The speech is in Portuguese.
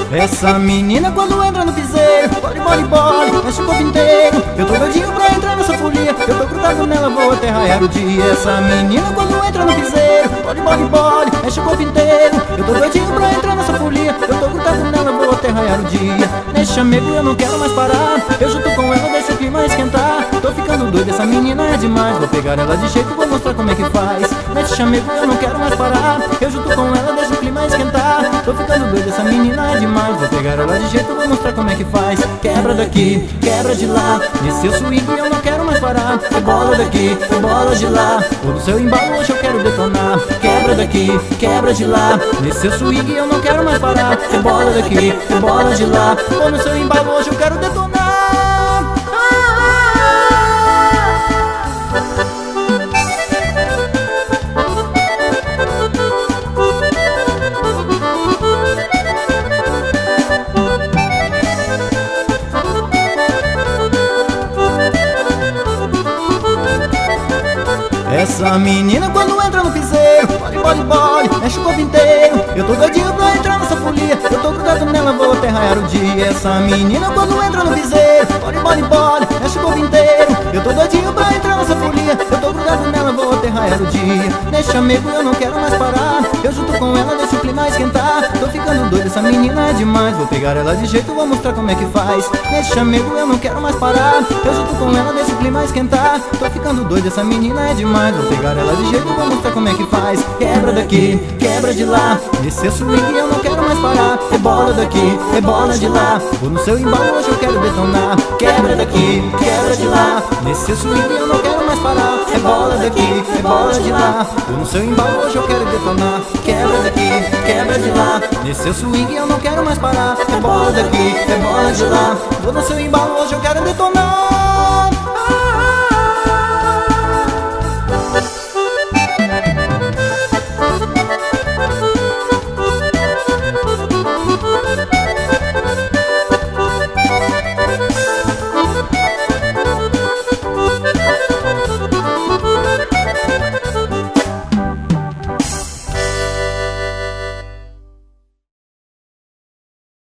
Essa menina quando entra no piseiro, bole, mexe o corpo inteiro. Eu tô doidinho pra entrar nessa folia, eu tô grudado nela, vou até raiar o dia. Essa menina quando entra no piseiro, bole, mexe o corpo inteiro. Eu tô doidinho pra entrar nessa folia, eu tô grudado nela, vou até raiar o dia. Nesse chamego eu não quero mais parar, eu junto com ela, deixa o clima esquentar. Tô ficando doido, essa menina é demais, vou pegar ela de jeito, vou mostrar como é que faz. Nesse chamego eu não quero mais parar, eu junto com ela, deixa o clima esquentar. Tô ficando doido, essa menina é demais, vou pegar ela de jeito, vou mostrar como é que faz. Quebra daqui, quebra de lá, nesse seu swing eu não quero mais parar. É bola daqui, é bola de lá, ou no seu embalo hoje eu quero detonar. Quebra daqui, quebra de lá, nesse seu swing eu não quero mais parar. É bola daqui, é bola de lá, ou no seu embalo hoje eu quero detonar. Essa menina quando entra no piseiro, bole, mexe o corpo inteiro. Eu tô doidinho pra entrar nessa folia, eu tô grudado nela, vou até raiar o dia. Essa menina quando entra no piseiro, bole, mexe o corpo inteiro. Eu tô doidinho pra entrar nessa folia, eu tô grudado nela, vou até raiar o dia. Nesse chamego eu não quero mais parar, eu junto com ela, deixo o clima esquentar. Tô ficando doido, essa menina é demais, vou pegar ela de jeito, vou mostrar como é que faz. Nesse chamego eu não quero mais parar, eu junto com ela, deixo o clima esquentar. Tô ficando doido, essa menina é demais, vou pegar ela de jeito, vou mostrar como é que faz. Quebra daqui, quebra de lá, nesse seu swing eu não quero mais parar. É bola daqui, é bola de lá, vou no seu embalo hoje eu quero detonar. Quebra daqui, quebra de lá, nesse seu swing eu não quero mais parar. É bola daqui, é bola de lá, vou no seu embalo hoje eu quero detonar. Quebra daqui, quebra de lá, nesse seu swing eu não quero mais parar. É bola daqui, é bola de lá, vou no seu embalo hoje eu quero detonar.